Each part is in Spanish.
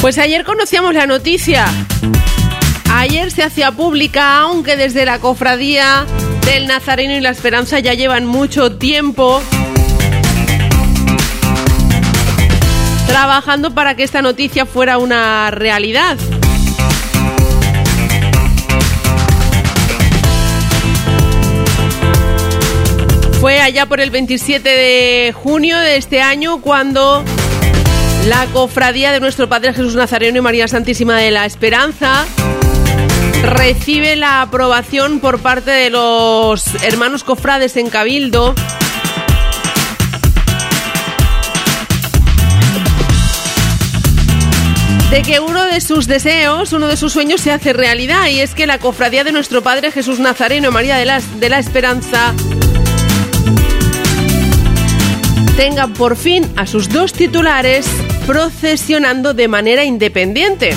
Pues ayer conocíamos la noticia. Ayer se hacía pública, aunque desde la Cofradía del Nazareno y la Esperanza ya llevan mucho tiempo trabajando para que esta noticia fuera una realidad. Fue allá por el 27 de junio de este año cuando la Cofradía de Nuestro Padre Jesús Nazareno y María Santísima de la Esperanza recibe la aprobación por parte de los hermanos cofrades en Cabildo de que uno de sus deseos, uno de sus sueños se hace realidad, y es que la Cofradía de Nuestro Padre Jesús Nazareno y María de la Esperanza tenga por fin a sus dos titulares procesionando de manera independiente.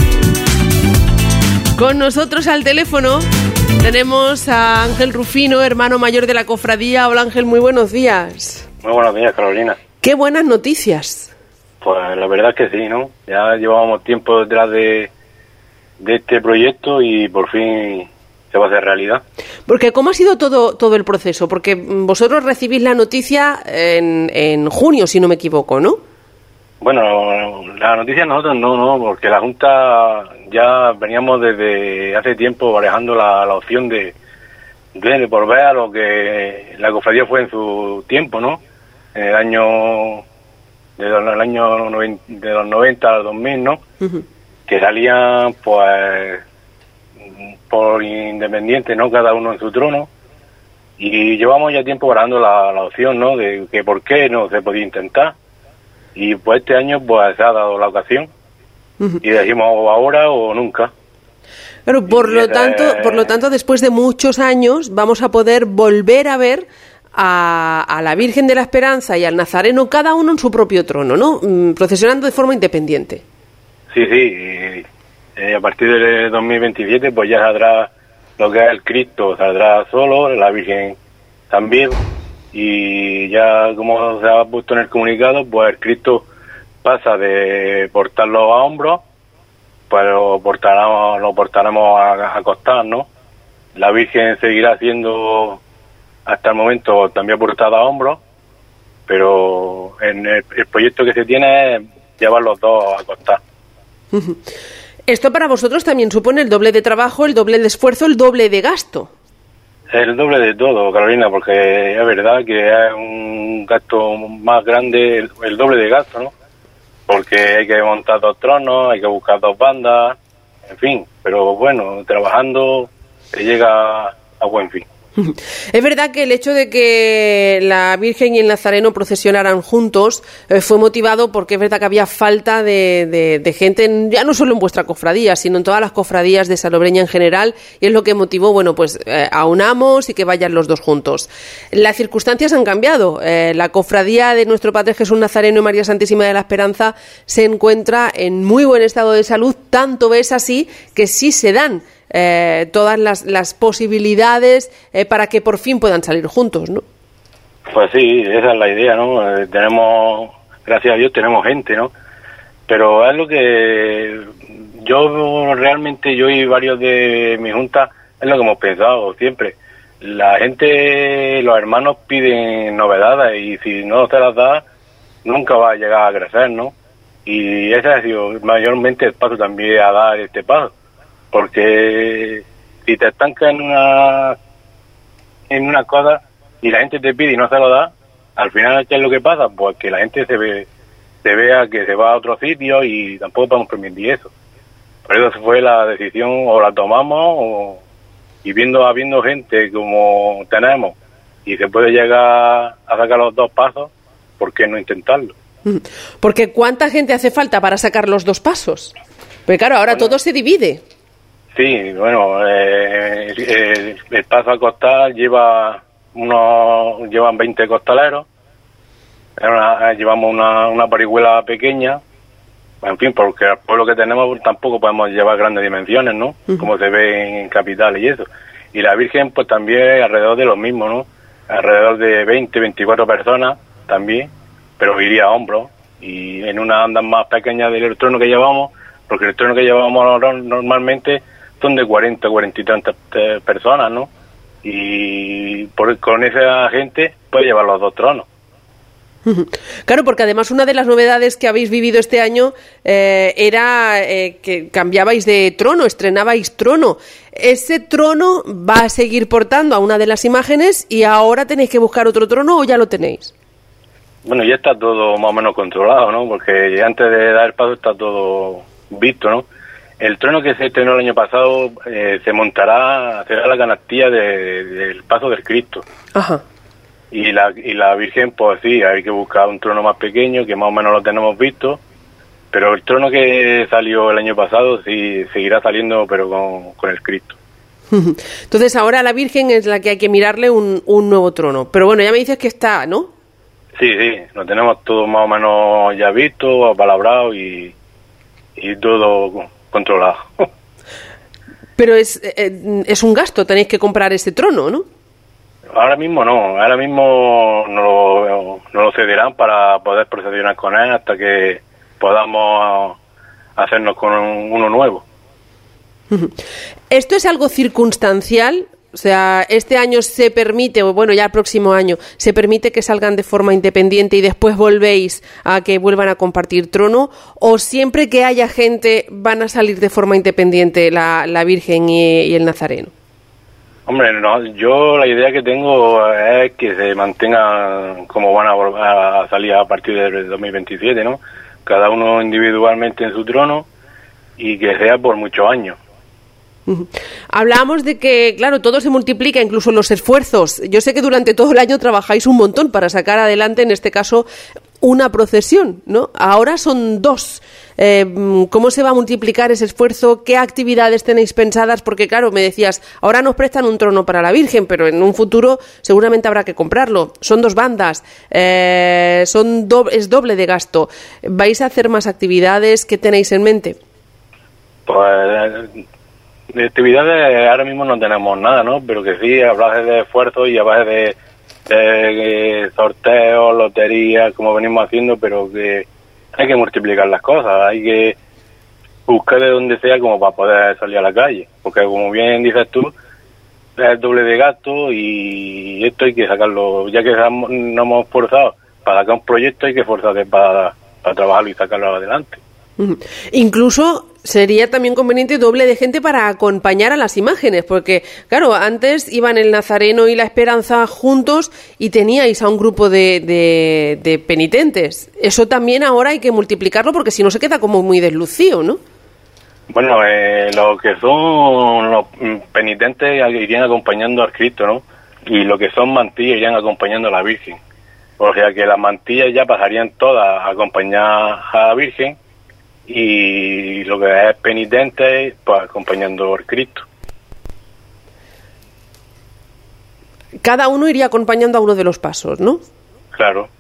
Con nosotros al teléfono tenemos a Ángel Rufino, hermano mayor de la cofradía. Hola Ángel, muy buenos días. Muy buenos días, Carolina. Qué buenas noticias. Pues la verdad es que sí, ¿no? Ya llevábamos tiempo detrás de este proyecto y por fin se va a hacer realidad. Porque ¿cómo ha sido todo el proceso? Porque vosotros recibís la noticia en junio, si no me equivoco, ¿no? Bueno, la noticia nosotros no, porque la Junta ya veníamos desde hace tiempo barajando la opción de volver a lo que la cofradía fue en su tiempo, ¿no? En el año de los 90 al 2000, ¿no? Uh-huh. Que salían pues por independiente, ¿no? Cada uno en su trono, y llevamos ya tiempo barajando la opción, ¿no? De que por qué no se podía intentar. Y pues este año pues se ha dado la ocasión. Uh-huh. Y decimos ahora o nunca. Pero por lo tanto, después de muchos años vamos a poder volver a ver a la Virgen de la Esperanza y al Nazareno, cada uno en su propio trono, ¿no? Procesionando de forma independiente. Sí. A partir del 2027 pues ya saldrá lo que es el Cristo, saldrá solo, la Virgen también. Y ya, como se ha puesto en el comunicado, pues el Cristo pasa de portarlo a hombros, pues lo portaremos a costar, ¿no? La Virgen seguirá siendo hasta el momento también portada a hombros, pero en el proyecto que se tiene es llevar los dos a costar. Esto para vosotros también supone el doble de trabajo, el doble de esfuerzo, el doble de gasto. El doble de todo, Carolina, porque es verdad que es un gasto más grande, el doble de gasto, ¿no? Porque hay que montar dos tronos, hay que buscar dos bandas, en fin, pero bueno, trabajando se llega a buen fin. Es verdad que el hecho de que la Virgen y el Nazareno procesionaran juntos fue motivado porque es verdad que había falta de gente, ya no solo en vuestra cofradía, sino en todas las cofradías de Salobreña en general, y es lo que motivó, aunamos y que vayan los dos juntos. Las circunstancias han cambiado. La cofradía de Nuestro Padre Jesús Nazareno y María Santísima de la Esperanza se encuentra en muy buen estado de salud, tanto es así que sí se dan todas las posibilidades para que por fin puedan salir juntos, ¿no? Pues sí, esa es la idea, ¿no? Tenemos, gracias a Dios, tenemos gente, ¿no? Pero es lo que yo y varios de mi junta, es lo que hemos pensado siempre. La gente, los hermanos piden novedades y si no se las da, nunca va a llegar a crecer, ¿no? Y ese ha sido mayormente el paso también a dar este paso. Porque si te estancas en una cosa y la gente te pide y no se lo da, al final, ¿qué es lo que pasa? Pues que la gente se vea que se va a otro sitio y tampoco podemos permitir eso. Por eso fue la decisión, o la tomamos, y habiendo gente como tenemos y se puede llegar a sacar los dos pasos, ¿por qué no intentarlo? Porque ¿cuánta gente hace falta para sacar los dos pasos? Porque claro, ahora todo se divide. Sí, bueno, el paso a costal llevan 20 costaleros, llevamos una parihuela pequeña, en fin, porque el pueblo que tenemos tampoco podemos llevar grandes dimensiones, ¿no? Uh-huh. Como se ve en capitales y eso. Y la Virgen pues también alrededor de lo mismo, ¿no? Alrededor de 24 personas también, pero iría a hombros, y en una andas más pequeña del trono que llevamos, porque el trono que llevamos normalmente son de 40 y tantas personas, ¿no? Y con esa gente puede llevar los 2 tronos. Claro, porque además una de las novedades que habéis vivido este año era que cambiabais de trono, estrenabais trono. ¿Ese trono va a seguir portando a una de las imágenes y ahora tenéis que buscar otro trono o ya lo tenéis? Bueno, ya está todo más o menos controlado, ¿no? Porque antes de dar el paso está todo visto, ¿no? El trono que se estrenó el año pasado se montará, será la canastilla del paso del Cristo. Ajá. Y la Virgen, pues sí, hay que buscar un trono más pequeño, que más o menos lo tenemos visto, pero el trono que salió el año pasado sí seguirá saliendo, pero con el Cristo. Entonces ahora la Virgen es la que hay que mirarle un nuevo trono. Pero bueno, ya me dices que está, ¿no? Sí, lo tenemos todo más o menos ya visto, apalabrado y todo controlado. Pero es un gasto, tenéis que comprar ese trono, ¿no? Ahora mismo no, ahora mismo no lo cederán para poder proceder con él hasta que podamos hacernos con uno nuevo. ¿Esto es algo circunstancial? O sea, este año se permite, o bueno, ya el próximo año, se permite que salgan de forma independiente y después volvéis a que vuelvan a compartir trono, o siempre que haya gente van a salir de forma independiente la Virgen y el Nazareno. Hombre, no, yo la idea que tengo es que se mantengan como van a salir a partir del 2027, ¿no? Cada uno individualmente en su trono y que sea por muchos años. Hablábamos de que, claro, todo se multiplica, incluso los esfuerzos. Yo sé que durante todo el año trabajáis un montón para sacar adelante, en este caso, una procesión, ¿no? Ahora son 2. ¿Cómo se va a multiplicar ese esfuerzo? ¿Qué actividades tenéis pensadas? Porque, claro, me decías, ahora nos prestan un trono para la Virgen, pero en un futuro seguramente habrá que comprarlo. Son 2 bandas, es doble de gasto. ¿Vais a hacer más actividades? ¿Qué tenéis en mente? Pues de actividades ahora mismo no tenemos nada, ¿no? Pero que sí, a base de esfuerzo y a base de sorteos, loterías, como venimos haciendo, pero que hay que multiplicar las cosas, hay que buscar de donde sea como para poder salir a la calle, porque como bien dices tú, es doble de gasto y esto hay que sacarlo, ya que nos hemos esforzado para sacar un proyecto, hay que esforzarse para trabajarlo y sacarlo adelante. Incluso sería también conveniente doble de gente para acompañar a las imágenes, porque claro, antes iban el Nazareno y la Esperanza juntos y teníais a un grupo de penitentes. Eso también ahora hay que multiplicarlo porque si no se queda como muy deslucido, ¿no? Bueno, lo que son los penitentes irían acompañando al Cristo, ¿no? Y lo que son mantillas irían acompañando a la Virgen. O sea que las mantillas ya pasarían todas a acompañar a la Virgen y lo que es penitente, pues acompañando al Cristo. Cada uno iría acompañando a uno de los pasos, ¿no? Claro.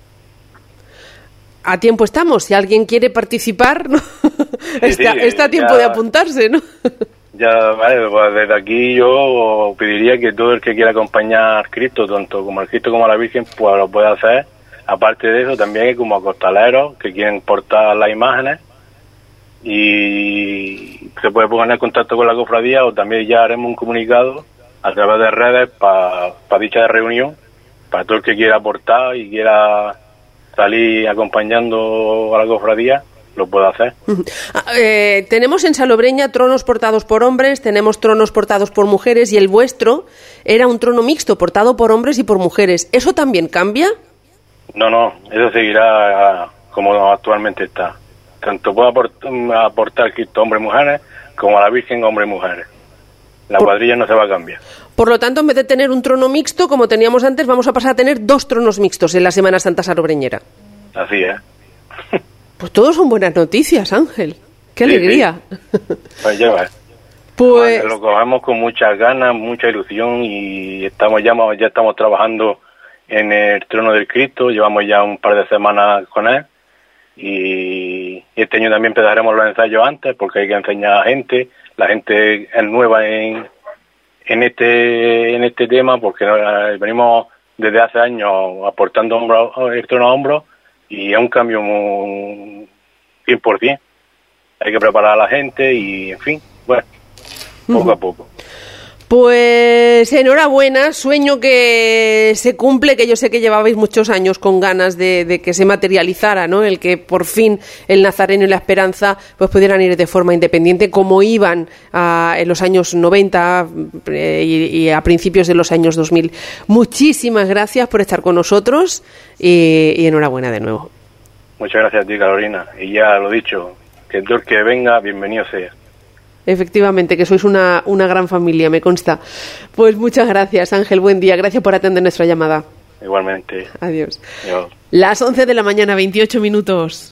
A tiempo estamos, si alguien quiere participar, ¿no? está a tiempo de apuntarse, ¿no? Ya, vale, pues desde aquí yo pediría que todo el que quiera acompañar al Cristo, tanto como al Cristo como a la Virgen, pues lo pueda hacer. Aparte de eso, también hay como costaleros que quieren portar las imágenes y se puede poner en contacto con la cofradía o también ya haremos un comunicado a través de redes para dicha reunión, para todo el que quiera aportar y quiera salir acompañando a la cofradía, lo puede hacer. Tenemos en Salobreña tronos portados por hombres, tenemos tronos portados por mujeres y el vuestro era un trono mixto portado por hombres y por mujeres. ¿Eso también cambia? No, eso seguirá como actualmente está. Tanto puede aportar Cristo hombres y mujeres como a la Virgen hombres y mujeres. La cuadrilla no se va a cambiar. Por lo tanto, en vez de tener un trono mixto, como teníamos antes, vamos a pasar a tener 2 tronos mixtos en la Semana Santa salobreñera. Así es. Pues todos son buenas noticias, Ángel. ¡Qué alegría! Sí. Pues ya ves. Pues lo cogemos con muchas ganas, mucha ilusión y ya estamos trabajando en el trono del Cristo. Llevamos ya un par de semanas con él y este año también empezaremos los ensayos antes porque hay que enseñar a gente. La gente es nueva en este tema porque venimos desde hace años aportando el trono a hombros y es un cambio muy 100%. hay que preparar a la gente y, en fin, bueno, poco a poco. Pues enhorabuena, sueño que se cumple, que yo sé que llevabais muchos años con ganas de que se materializara, ¿no? El que por fin el Nazareno y la Esperanza pues pudieran ir de forma independiente como iban en los años 90 y a principios de los años 2000. Muchísimas gracias por estar con nosotros y enhorabuena de nuevo. Muchas gracias a ti, Carolina, y ya lo dicho, que todo el que venga, bienvenido sea. Efectivamente, que sois una gran familia, me consta. Pues muchas gracias, Ángel, buen día. Gracias por atender nuestra llamada. Igualmente. Adiós. Adiós. Las 11 de la mañana, 28 minutos.